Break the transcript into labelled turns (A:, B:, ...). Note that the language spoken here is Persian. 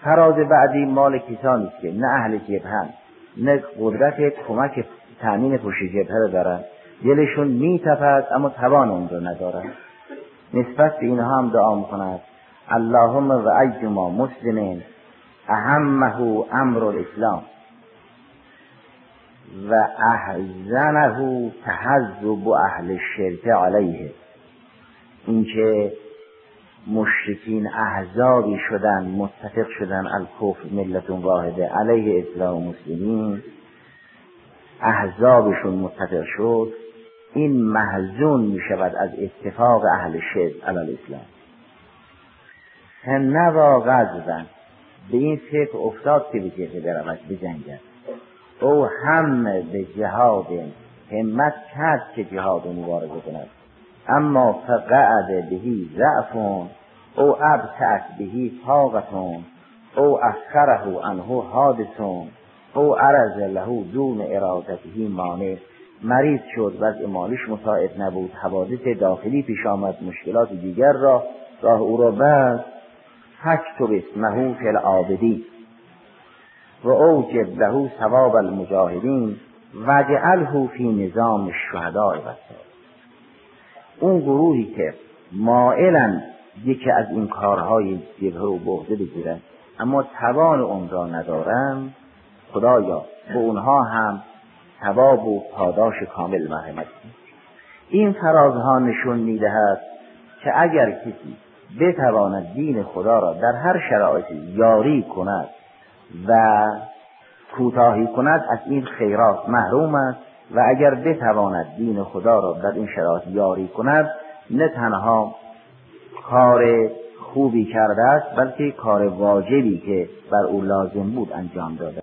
A: فراز بعدی مال کسانی است که نه اهل جبهه نه قدرت کمک تأمین پشت جبهه را دارند، دلشون میتپد اما توان اون رو ندارند. نسبت به اینها هم دعا میکند اللهم و ایما مسلم اهمه امر الاسلام و احزنه تحزب اهل الشرک علیه. این که مشرکین احزابی شدن متفق شدن الکفر ملت واحده علیه اسلام و مسلمین، احزابشون متفق شد، این محزون می شود از اتفاق اهل شرک علی الاسلام. نوا غزبن به این فکر افتاد که به جبهه برود بجنگد، او هم به جهاد همت کرد که جهاد مبارزه کند، اما فقعد بهی ضعفون او ابتعت بهی طاقتون او اخره عنه حادثون او عرض له دون ارادته مانع. مریض شد، وضع مالیش مساعد نبود، حوادث داخلی پیش آمد، مشکلات دیگر راه او را بست. فاکتب اسمه فی العابدین و اوجب له ثواب المجاهدین واجعله فی نظام الشهداء والصالحین. اون گروهی که مائلن یکی از این کارهای جبهه رو به عهده بگیرن اما توان اون را ندارن، خدایا به اونها هم ثواب و پاداش کامل مرحمت کن. این فرازها نشون میدهد که اگر کسی بتواند دین خدا را در هر شرایطی یاری کند و کوتاهی کند از این خیرات محروم است، و اگر بتواند دین خدا را در این شرایط یاری کند نه تنها کار خوبی کرده است بلکه کار واجبی که بر او لازم بود انجام داده.